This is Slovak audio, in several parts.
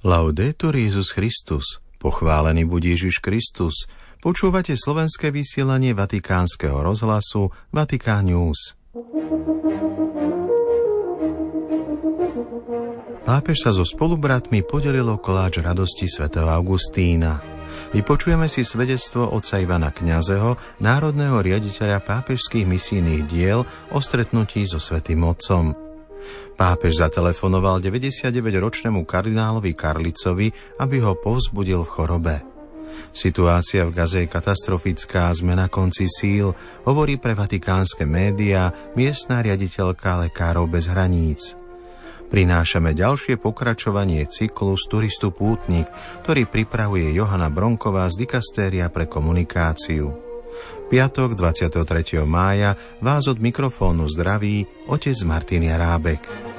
Laudetur Jesus Christus, pochválený buď Ježiš Kristus. Počúvate slovenské vysielanie Vatikánskeho rozhlasu Vatikán News. Pápež sa so spolubratmi podelil o koláč radosti svätého Augustína. Vypočujeme si svedectvo otca Ivana Kňazeho, národného riaditeľa pápežských misijných diel, o stretnutí so svätým otcom. Pápež zatelefonoval 99-ročnému kardinálovi Karlicovi, aby ho povzbudil v chorobe. Situácia v Gaze je katastrofická, sme na konci síl, hovorí pre vatikánske médiá miestna riaditeľka Lekárov bez hraníc. Prinášame ďalšie pokračovanie cyklu z turistu Pútnik, ktorý pripravuje Johana Bronková z Dikastéria pre komunikáciu. Piatok 23. mája vás od mikrofónu zdraví otec Martin Jarábek.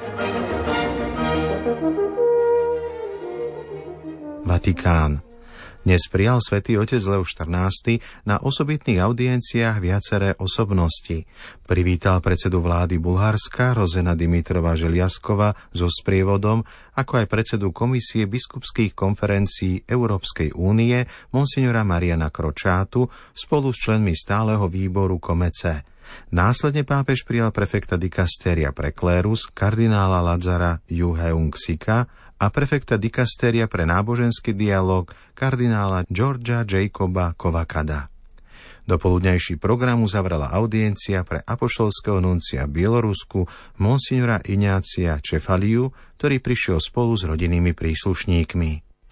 Vatikán. Dnes prijal svätý otec Leo XIV na osobitných audienciách viaceré osobnosti. Privítal predsedu vlády Bulharska Rozena Dimitrova Želiaskova so sprievodom, ako aj predsedu Komisie biskupských konferencií Európskej únie monsignora Mariana Kročátu spolu s členmi stáleho výboru Komece. Následne pápež prijal prefekta Dikastéria pre klérus kardinála Lazara Juheungsika a prefekta Dikastéria pre náboženský dialog kardinála Georgia Jacoba Kovakada. Dopoludňajší program uzavrela audiencia pre apoštolského nuncia v Bielorusku monsignora Iňácia Čefaliu, ktorý prišiel spolu s rodinnými príslušníkmi.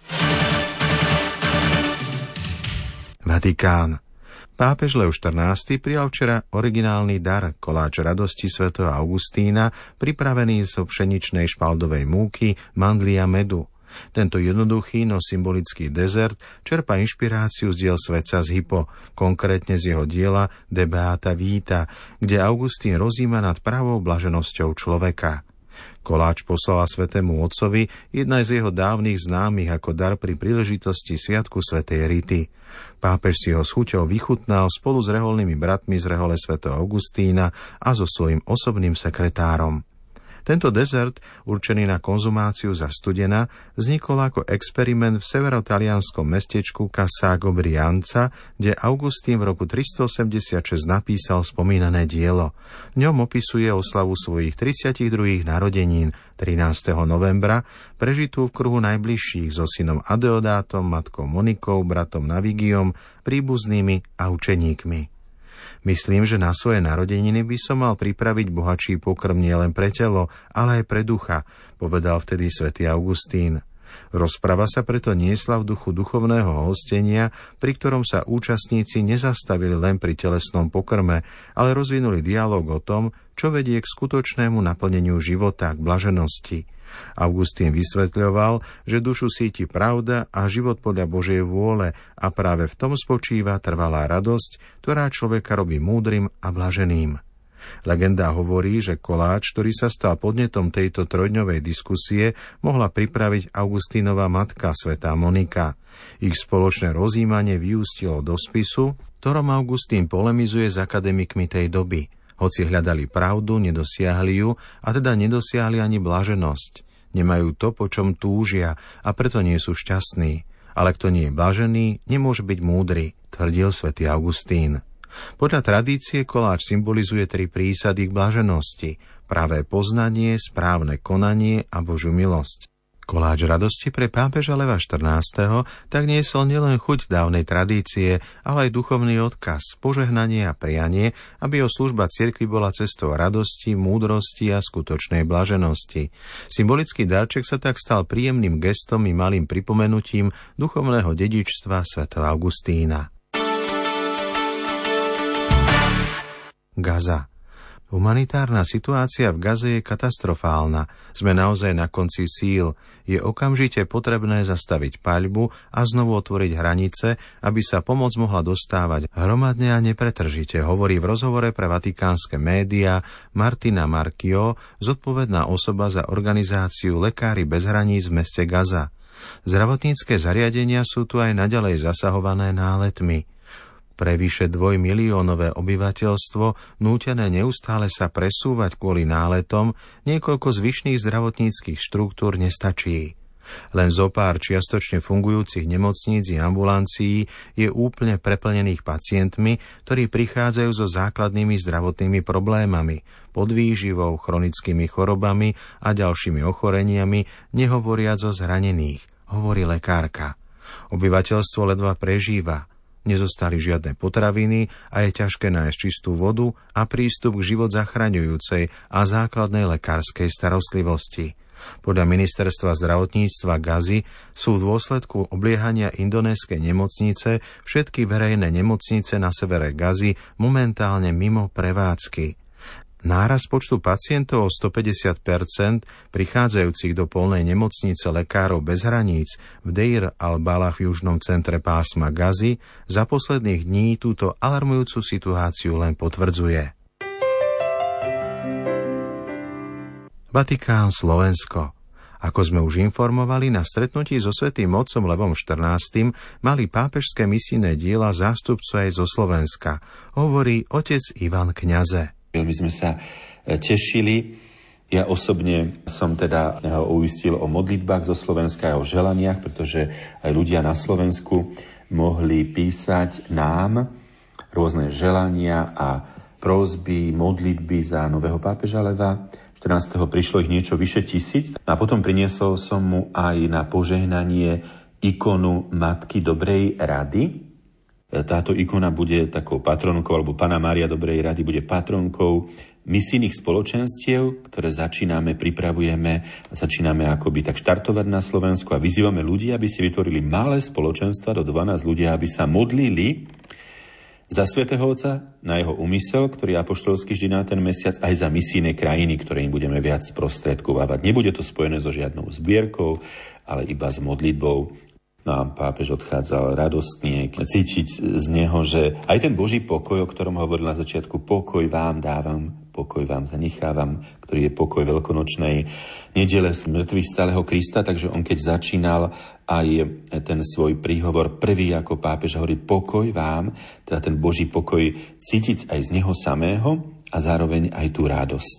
Vatikán. Pápež Leo XIV prijal včera originálny dar, koláč radosti svätého Augustína, pripravený zo pšeničnej špaldovej múky, mandlí a medu. Tento jednoduchý, no symbolický dezert čerpa inšpiráciu z diel svätca z Hippo, konkrétne z jeho diela De Beata Vita, kde Augustín rozíma nad pravou blaženosťou človeka. Koláč poslala svätému otcovi jedna z jeho dávnych známych ako dar pri príležitosti sviatku svätej Rity. Pápež si ho s chuťou vychutnal spolu s reholnými bratmi z rehole svätého Augustína a so svojím osobným sekretárom. Tento dezert, určený na konzumáciu za studena, vznikol ako experiment v severotalianskom mestečku Cassago Brianza, kde Augustín v roku 386 napísal spomínané dielo. V ňom opisuje oslavu svojich 32. narodenín 13. novembra, prežitú v kruhu najbližších so synom Adeodátom, matkou Monikou, bratom Navigiom, príbuznými a učeníkmi. Myslím, že na svoje narodeniny by som mal pripraviť bohatší pokrm nielen pre telo, ale aj pre ducha, povedal vtedy svätý Augustín. Rozprava sa preto niesla v duchu duchovného hostenia, pri ktorom sa účastníci nezastavili len pri telesnom pokrme, ale rozvinuli dialóg o tom, čo vedie k skutočnému naplneniu života, k blaženosti. Augustín vysvetľoval, že dušu síti pravda a život podľa Božej vôle a práve v tom spočíva trvalá radosť, ktorá človeka robí múdrym a blaženým. Legenda hovorí, že koláč, ktorý sa stal podnetom tejto trojdňovej diskusie, mohla pripraviť Augustínova matka svätá Monika. Ich spoločné rozjímanie vyústilo do spisu, ktorom Augustín polemizuje s akademikmi tej doby. Hoci hľadali pravdu, nedosiahli ju a teda nedosiahli ani blaženosť. Nemajú to, po čom túžia a preto nie sú šťastní. Ale kto nie je blažený, nemôže byť múdry, tvrdil svätý Augustín. Podľa tradície koláč symbolizuje 3 prísady k blaženosti: pravé poznanie, správne konanie a Božiu milosť. Koláč radosti pre pápeža Leva XIV. Tak niesol nielen chuť dávnej tradície, ale aj duchovný odkaz, požehnanie a prianie, aby jeho služba cirkvi bola cestou radosti, múdrosti a skutočnej blaženosti. Symbolický darček sa tak stal príjemným gestom i malým pripomenutím duchovného dedičstva svätého Augustína. Gaza. Humanitárna situácia v Gaze je katastrofálna. Sme naozaj na konci síl. Je okamžite potrebné zastaviť paľbu a znovu otvoriť hranice, aby sa pomoc mohla dostávať hromadne a nepretržite, hovorí v rozhovore pre vatikánske médiá Martina Marchio, zodpovedná osoba za organizáciu Lekári bez hraníc v meste Gaza. Zdravotnícke zariadenia sú tu aj naďalej zasahované náletmi. Pre vyše 2-miliónové obyvateľstvo, nútené neustále sa presúvať kvôli náletom, niekoľko zvyšných zdravotníckych štruktúr nestačí. Len zopár čiastočne fungujúcich nemocníc i ambulancií je úplne preplnených pacientmi, ktorí prichádzajú so základnými zdravotnými problémami, podvýživou, chronickými chorobami a ďalšími ochoreniami, nehovoriac o zranených, hovorí lekárka. Obyvateľstvo ledva prežíva, nezostali žiadne potraviny a je ťažké nájsť čistú vodu a prístup k život zachraňujúcej a základnej lekárskej starostlivosti. Podľa ministerstva zdravotníctva Gazy sú v dôsledku obliehania indonéskej nemocnice všetky verejné nemocnice na severe Gazy momentálne mimo prevádzky. Nárast počtu pacientov o 150% prichádzajúcich do polnej nemocnice Lekárov bez hraníc v Deir al-Balah v južnom centre pásma Gazy za posledných dní túto alarmujúcu situáciu len potvrdzuje. Vatikán, Slovensko. Ako sme už informovali, na stretnutí so Svätým otcom Levom XIV mali pápežské misijné diela zástupcu aj zo Slovenska, hovorí otec Ivan Kňaze. My sme sa tešili. Ja osobne som teda uistil o modlitbách zo Slovenska a o želaniach, pretože aj ľudia na Slovensku mohli písať nám rôzne želania a prosby, modlitby za nového pápeža Leva. 14. prišlo ich niečo vyše 1000 a potom priniesol som mu aj na požehnanie ikonu Matky Dobrej rady. Táto ikona bude takou patronkou, alebo Panna Mária Dobrej rady bude patronkou misijných spoločenstiev, ktoré začíname akoby tak štartovať na Slovensku a vyzývame ľudí, aby si vytvorili malé spoločenstva do 12 ľudí, aby sa modlili za Svätého Otca, na jeho úmysel, ktorý apoštolský vždy na ten mesiac, aj za misijné krajiny, ktoré im budeme viac sprostredkovávať. Nebude to spojené so žiadnou zbierkou, ale iba s modlitbou. No a pápež odchádzal radostne, cítiť z neho, že aj ten Boží pokoj, o ktorom hovoril na začiatku, pokoj vám dávam, pokoj vám zanechávam, ktorý je pokoj veľkonočnej nedele z mŕtvych stáleho Krista, takže on keď začínal aj ten svoj príhovor prvý ako pápež hovorí pokoj vám, teda ten Boží pokoj cítiť aj z neho samého a zároveň aj tú radosť.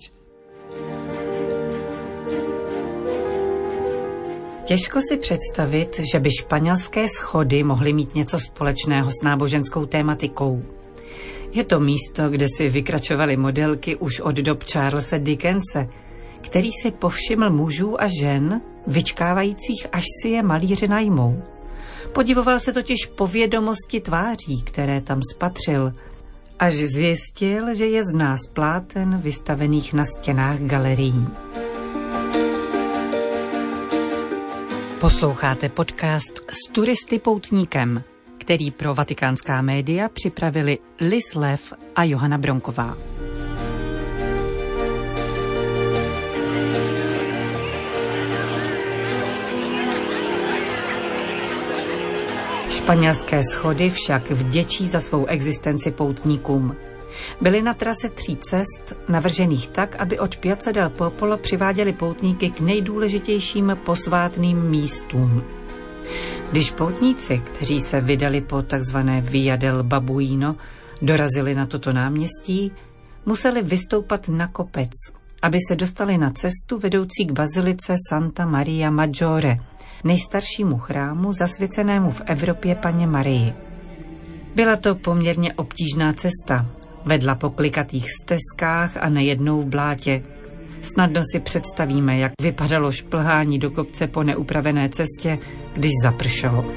Těžko si představit, že by španělské schody mohly mít něco společného s náboženskou tématikou. Je to místo, kde si vykračovaly modelky už od dob Charlesa Dickense, který si povšiml mužů a žen, vyčkávajících, až si je malíři najmou. Podivoval se totiž povědomosti tváří, které tam spatřil, až zjistil, že je zná z pláten vystavených na stěnách galerií. Posloucháte podcast S turisty poutníkem, který pro vatikánská média připravili Liz Lev a Johana Bronková. Španělské schody však vděčí za svou existenci poutníkům. Byly na trase 3 cest, navržených tak, aby od Piazza del Popolo přiváděli poutníky k nejdůležitějším posvátným místům. Když poutníci, kteří se vydali po takzvané Via del Babuino, dorazili na toto náměstí, museli vystoupat na kopec, aby se dostali na cestu vedoucí k bazilice Santa Maria Maggiore, nejstaršímu chrámu zasvěcenému v Evropě Panně Marii. Byla to poměrně obtížná cesta, vedla po klikatých stezkách a nejednou v blátě. Snadno si představíme, jak vypadalo šplhání do kopce po neupravené cestě, když zapršelo.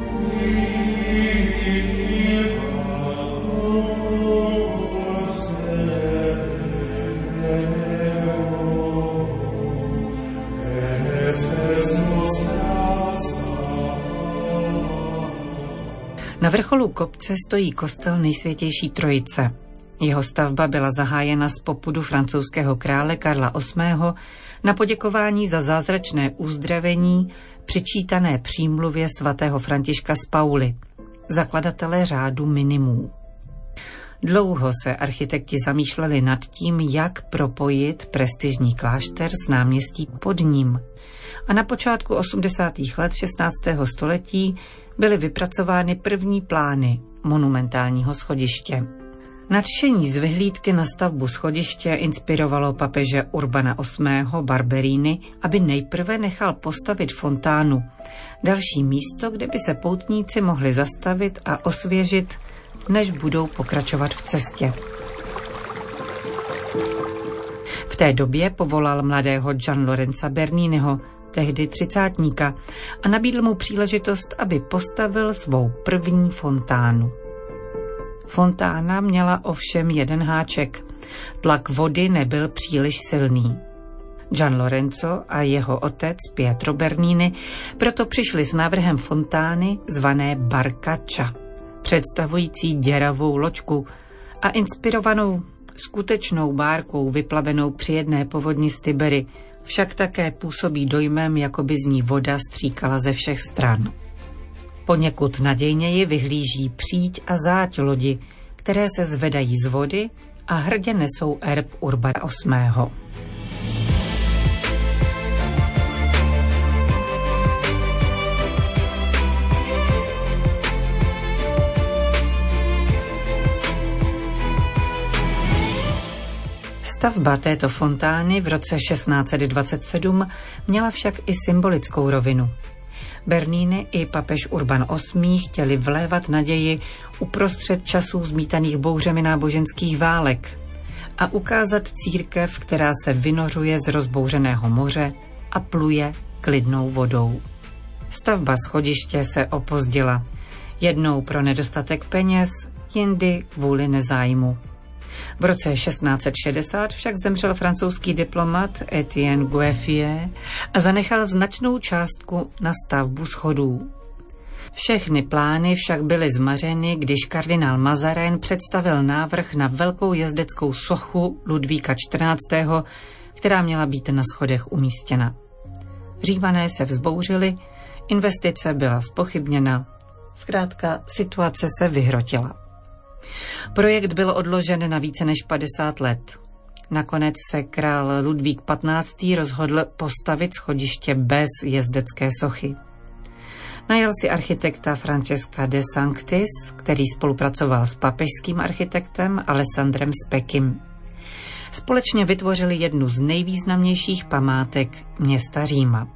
Na vrcholu kopce stojí kostel Nejsvětější Trojice. Jeho stavba byla zahájena z popudu francouzského krále Karla VIII. Na poděkování za zázračné uzdravení přičítané přímluvě svatého Františka z Pauly, zakladatele řádu minimů. Dlouho se architekti zamýšleli nad tím, jak propojit prestižní klášter s náměstí pod ním. A na počátku 80. let 16. století byly vypracovány první plány monumentálního schodiště. Nadšení z vyhlídky na stavbu schodiště inspirovalo papeže Urbana VIII. Barberini, aby nejprve nechal postavit fontánu, další místo, kde by se poutníci mohli zastavit a osvěžit, než budou pokračovat v cestě. V té době povolal mladého Gian Lorenza Berniniho, tehdy třicátníka, a nabídl mu příležitost, aby postavil svou první fontánu. Fontána měla ovšem jeden háček. Tlak vody nebyl příliš silný. Gian Lorenzo a jeho otec Pietro Bernini proto přišli s návrhem fontány zvané Barcaccia, představující děravou loďku a inspirovanou skutečnou bárkou vyplavenou při jedné povodni z Tibery, však také působí dojmem, jako by z ní voda stříkala ze všech stran. Poněkud nadějněji vyhlíží příď a záď lodi, které se zvedají z vody a hrdě nesou erb Urbana VIII. Stavba této fontány v roce 1627 měla však i symbolickou rovinu. Bernini i papež Urban VIII. Chtěli vlévat naději uprostřed časů zmítaných bouřemi náboženských válek a ukázat církev, která se vynořuje z rozbouřeného moře a pluje klidnou vodou. Stavba schodiště se opozdila, jednou pro nedostatek peněz, jindy kvůli nezájmu. V roce 1660 však zemřel francouzský diplomat Etienne Gouffier a zanechal značnou částku na stavbu schodů. Všechny plány však byly zmařeny, když kardinál Mazarin představil návrh na velkou jezdeckou sochu Ludvíka XIV., která měla být na schodech umístěna. Římané se vzbouřili, investice byla zpochybněna, zkrátka situace se vyhrotila. Projekt byl odložen na více než 50 let. Nakonec se král Ludvík XV. Rozhodl postavit schodiště bez jezdecké sochy. Najal si architekta Francesca de Sanctis, který spolupracoval s papežským architektem Alessandrem Spekim. Společně vytvořili jednu z nejvýznamnějších památek města Říma.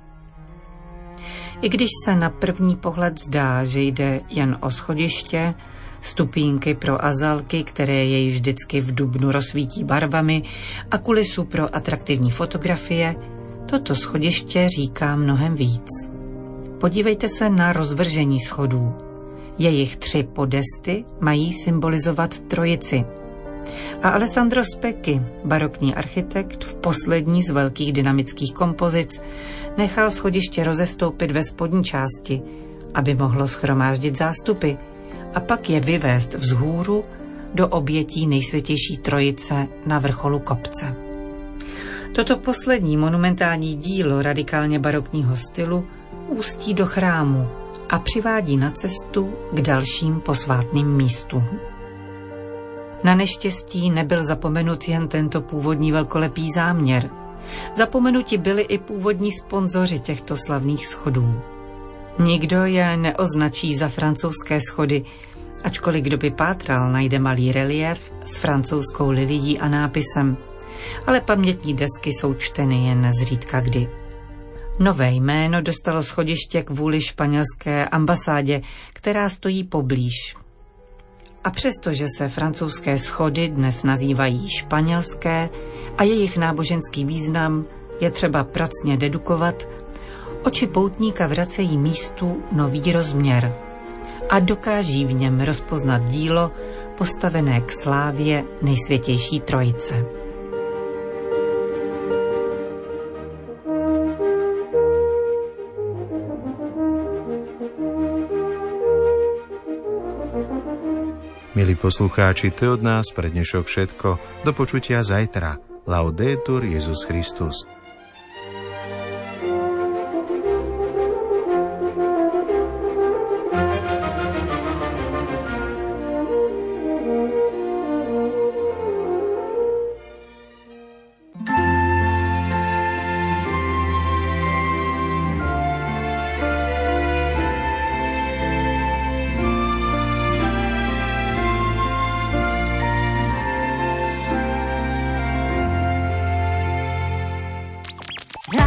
I když se na první pohled zdá, že jde jen o schodiště, stupínky pro azalky, které jej vždycky v dubnu rozsvítí barvami, a kulisu pro atraktivní fotografie, toto schodiště říká mnohem víc. Podívejte se na rozvržení schodů. Jejich 3 podesty mají symbolizovat trojici. A Alessandro Specchi, barokní architekt, v poslední z velkých dynamických kompozic nechal schodiště rozestoupit ve spodní části, aby mohlo shromáždit zástupy a pak je vyvést vzhůru do obětí nejsvětější trojice na vrcholu kopce. Toto poslední monumentální dílo radikálně barokního stylu ústí do chrámu a přivádí na cestu k dalším posvátným místům. Na neštěstí nebyl zapomenut jen tento původní velkolepý záměr. Zapomenuti byli i původní sponzoři těchto slavných schodů. Nikdo je neoznačí za francouzské schody, ačkoliv kdo by pátral, najde malý reliéf s francouzskou lilií a nápisem, ale pamětní desky jsou čteny jen zřídka kdy. Nové jméno dostalo schodiště kvůli španělské ambasádě, která stojí poblíž. A přestože se francouzské schody dnes nazývají španělské a jejich náboženský význam je třeba pracně dedukovat, oči poutníka vracejí místu nový rozměr a dokáží v něm rozpoznat dílo postavené k slávě nejsvětější trojice. Milí poslucháči, to je od nás pre dnešok všetko. Do počutia zajtra. Laudetur Jesus Christus.